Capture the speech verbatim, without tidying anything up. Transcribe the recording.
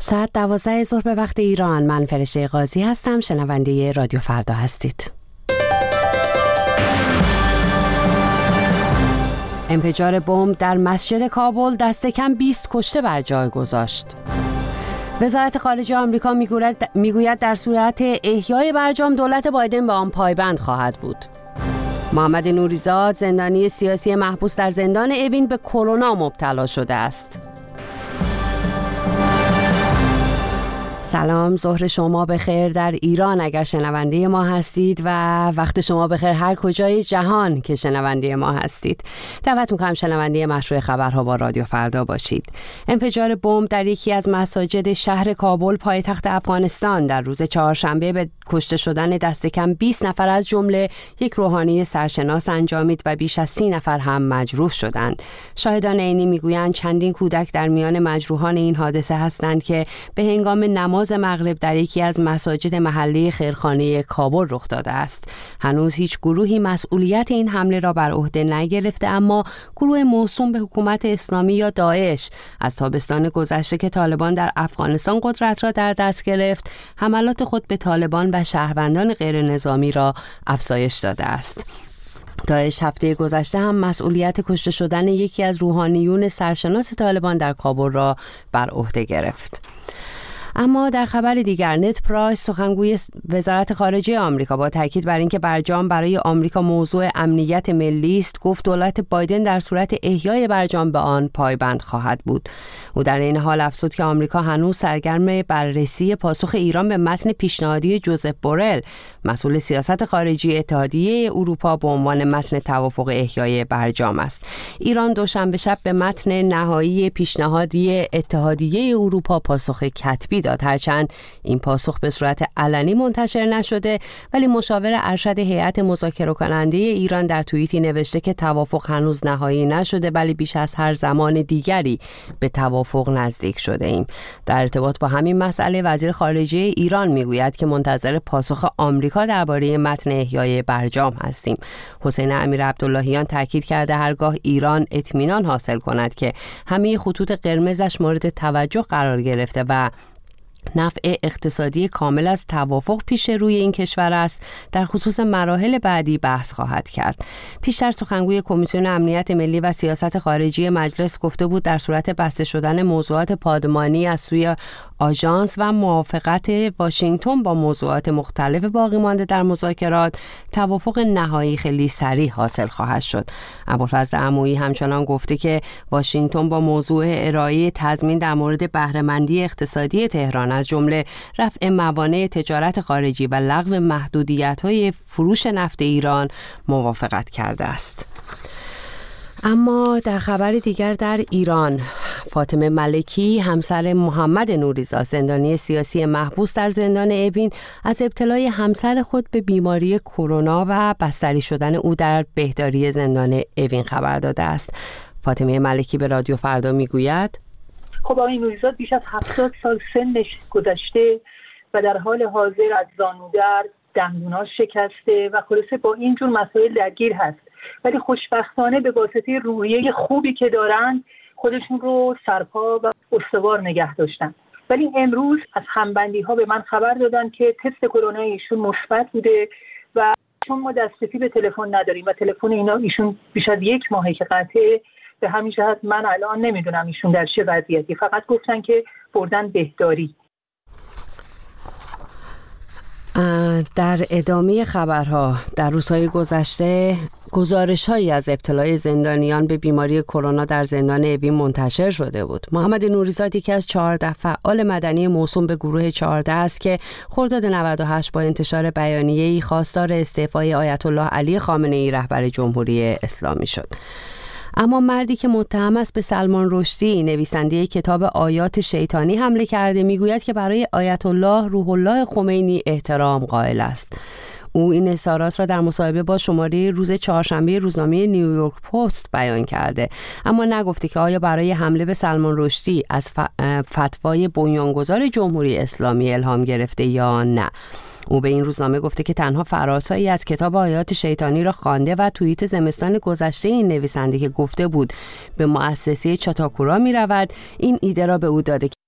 ساعت دوازده ظهر به وقت ایران. من فرشته قاضی هستم. شنونده رادیو فردا هستید. انفجار بمب در مسجد کابل دست کم بیست کشته بر جای گذاشت. وزارت خارجه آمریکا میگوید در صورت احیای برجام دولت بایدن به آن پایبند خواهد بود. محمد نوریزاد زندانی سیاسی محبوس در زندان اوین به کرونا مبتلا شده است. سلام، ظهر شما بخیر در ایران اگر شنونده ما هستید و وقت شما بخیر هر کجای جهان که شنونده ما هستید. دعوت می‌کنم شنونده مشروع خبرها با رادیو فردا باشید. انفجار بمب در یکی از مساجد شهر کابل پایتخت افغانستان در روز چهارشنبه به کشته شدن دست کم بیست نفر از جمله یک روحانی سرشناس انجامید و بیش از سی نفر هم مجروح شدند. شاهدان عینی میگویند چندین کودک در میان مجروحان این حادثه هستند که به هنگام نماز مغرب در یکی از مساجد محلی خیرخانه کابل رخ داده است. هنوز هیچ گروهی مسئولیت این حمله را بر عهده نگرفته، اما گروه موسوم به حکومت اسلامی یا داعش از تابستان گذشته که طالبان در افغانستان قدرت را در دست گرفت، حملات خود به طالبان و شهروندان غیر نظامی را افزایش داده است. داعش هفته گذشته هم مسئولیت کشته شدن یکی از روحانیون سرشناس طالبان در کابل را بر عهده گرفت. اما در خبر دیگر، نت پرایس سخنگوی وزارت خارجه آمریکا با تاکید بر اینکه برجام برای آمریکا موضوع امنیت ملی است، گفت دولت بایدن در صورت احیای برجام به آن پایبند خواهد بود. او در این حال افزود که آمریکا هنوز سرگرم بررسی پاسخ ایران به متن پیشنهادی جوزف بورل، مسئول سیاست خارجی اتحادیه اروپا، به عنوان متن توافق احیای برجام است. ایران دوشنبه شب به متن نهایی پیشنهادی اتحادیه اروپا پاسخ کتبی داد. هرچند این پاسخ به صورت علنی منتشر نشده، ولی مشاور ارشد هیئت مذاکره کننده ایران در توییتی نوشته که توافق هنوز نهایی نشده، ولی بیش از هر زمان دیگری به توافق نزدیک شده ایم. در ارتباط با همین مسئله، وزیر خارجه ایران میگوید که منتظر پاسخ آمریکا درباره متن احیای برجام هستیم. حسین امیرعبداللهیان تاکید کرده هرگاه ایران اطمینان حاصل کند که همه خطوط قرمزش مورد توجه قرار گرفته و نفع اقتصادی کامل از توافق پیش روی این کشور است، در خصوص مراحل بعدی بحث خواهد کرد. پیشتر سخنگوی کمیسیون امنیت ملی و سیاست خارجی مجلس گفته بود در صورت بسته شدن موضوعات پادمانی از سوی آژانس و موافقت واشنگتن با موضوعات مختلف باقی مانده در مذاکرات، توافق نهایی خیلی سریع حاصل خواهد شد. ابوالفضل عمویی همچنان گفته که واشنگتن با موضوع ارائه تضمین در مورد بهره‌مندی اقتصادی تهران از جمله رفع موانع تجارت خارجی و لغو محدودیت‌های فروش نفت ایران موافقت کرده است. اما در خبر دیگر، در ایران، فاطمه ملکی همسر محمد نوریزاد زندانی سیاسی محبوس در زندان اوین از ابتلای همسر خود به بیماری کرونا و بستری شدن او در بهداری زندان اوین خبر داده است. فاطمه ملکی به رادیو فردا میگوید خب آقای نوریزاد بیش از هفتاد سال سنش گذشته و در حال حاضر از زانودرد، دندوناش شکسته و خلاصه با اینجور مسائل درگیر هست، ولی خوشبختانه به واسطه روحیه خوبی که دارن خودشون رو سرپا و استوار نگه داشتن. ولی امروز از همبندی ها به من خبر دادن که تست کرونا ایشون مثبت بوده و چون ما دسترسی به تلفن نداریم و تلفن اینا ایشون بیش از یک ماهه که قطعه، به همین جهت من الان نمیدونم ایشون در چه وضعیتی. فقط گفتن که بردن بهداری. در ادامه خبرها، در روزهای گذشته گزارش‌هایی از ابتلای زندانیان به بیماری کرونا در زندان اوین منتشر شده بود. محمد نوریزاد یکی از چهارده فعال مدنی موسوم به گروه چهارده است که خرداد نود و هشت با انتشار بیانیه‌ای خواستار استعفای آیت الله علی خامنه‌ای رهبر جمهوری اسلامی شد. اما مردی که متهم است به سلمان رشدی، نویسنده کتاب آیات شیطانی حمله کرده، میگوید که برای آیت الله روح الله خمینی احترام قائل است. او این اظهارات را در مصاحبه با شماره روز چهارشنبه روزنامه نیویورک پست بیان کرده، اما نگفته که آیا برای حمله به سلمان رشدی از فتوای بنیانگذار جمهوری اسلامی الهام گرفته یا نه. او به این روزنامه گفته که تنها فراسایی از کتاب آیات شیطانی را خوانده و توییت زمستان گذشته این نویسنده که گفته بود به مؤسسه چاتاکورا می رود، این ایده را به او داده